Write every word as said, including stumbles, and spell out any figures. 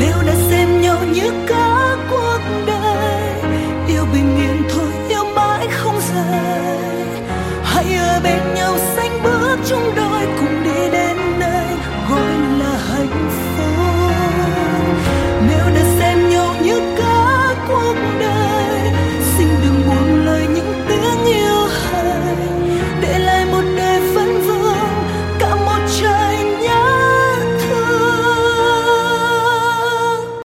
nếu đã xem nhau như cả cuộc đời. Yêu bình yên thôi, yêu mãi không rời, hãy ở bên nhau sánh bước chung đôi.